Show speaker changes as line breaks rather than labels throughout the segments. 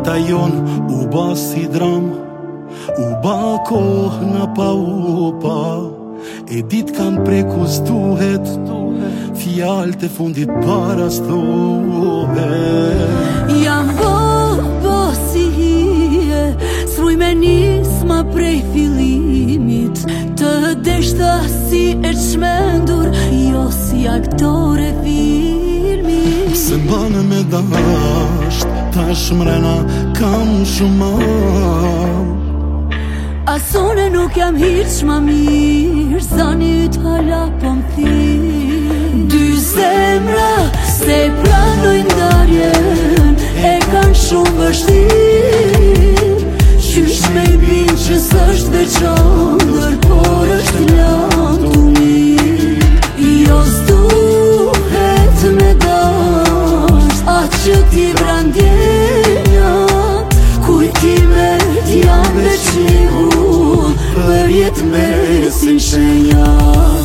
Jeta jon u ba si dram, u ba kohë në pa u pa. E dit kanë preku s'duhet, fjallë të fundit para s'thuhet.
Jam bo si hije, s'ruj me nisma prej fillimit. Të deshta si e çmendur, jo si aktore filmit.
Se mbane me dasht, tash mrena kam shumë.
Asone nuk jam hiq ma mirë, zanit hala po m'thirë. Dy zemra se pranojnë ndarjen, e kanë shumë vështirë. Qysh me I bin që s'është veçandër, por është lanë të mirë. Jo s'duhet me dasht, atë që ti brandjenjat, kujtimet janë veçihu, për jetë mesin shenjat.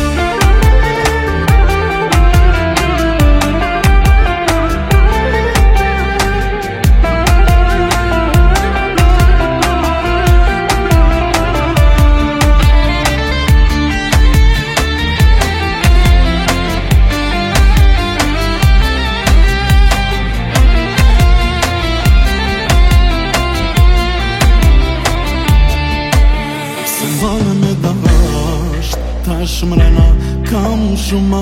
Mbane me dasht, tash mrena kam shumë.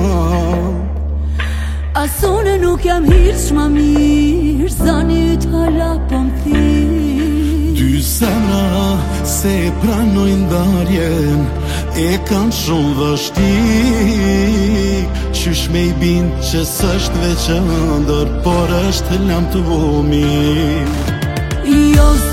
Asone nuk jam hiq ma mirë, zanit hala po m'thirë.
Dy zemra se pranojnë ndarjen, e kanë shumë vështirë. Qysh me I bin që s'është veçandër, por është lam të mirë.
Jo